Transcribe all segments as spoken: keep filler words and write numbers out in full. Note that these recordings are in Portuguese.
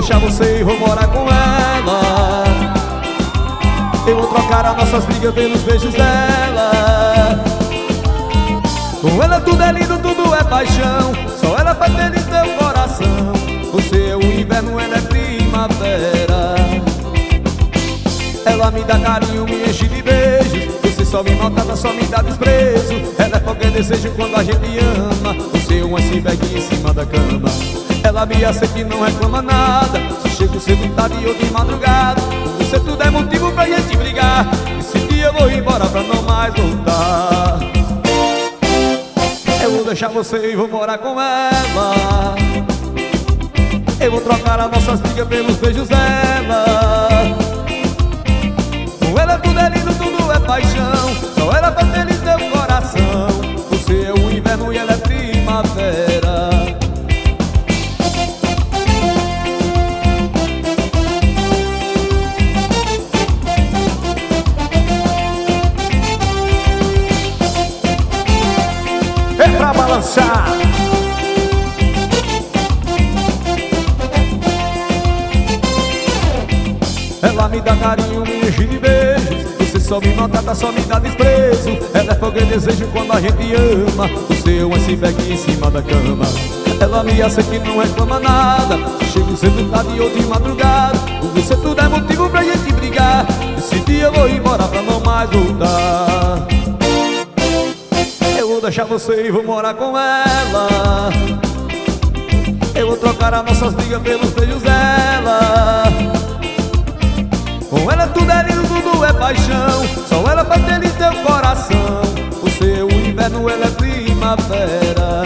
deixar você e vou morar com ela. Eu vou trocar as nossas brigas pelos beijos dela. Com ela tudo é lindo, tudo é paixão. Só ela faz feliz teu coração. Você é o inverno, ela é primavera. Ela me dá carinho, me enche de beijos. Você só me maltrata, só me dá desprezo. Ela é qualquer desejo quando a gente ama. Você é um iceberg em cima da cama. Ela me aceita e não reclama nada. Se chego cedo, tarde ou de madrugada. Você tudo é motivo pra gente brigar. Esse dia eu vou embora pra não mais voltar. Eu vou deixar você e vou morar com ela. Eu vou trocar as nossas brigas pelos beijos dela. Com ela tudo é lindo, tudo é paixão. Só ela faz feliz teu coração. Você é o inverno e ela é primavera. É pra balançar. Ela me dá carinho, me enche de beijos. Você só me maltrata, só me dá desprezo. Ela é fogo e desejo quando a gente ama. Você é um iceberg em cima da cama. Ela me aceita e não reclama nada. Chego cedo, tarde ou de madrugada. Com você tudo é motivo pra gente brigar. Esse dia eu vou embora pra não mais voltar. Eu vou deixar você e vou morar com ela. Eu vou trocar as nossas brigas pelos beijos dela. Com ela tudo é lindo, tudo é paixão. Só ela faz feliz teu coração. Você é o inverno, ela é primavera.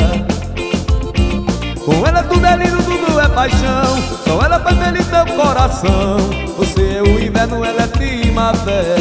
Com ela tudo é lindo, tudo é paixão. Só ela faz feliz teu coração. Você é o inverno, ela é primavera.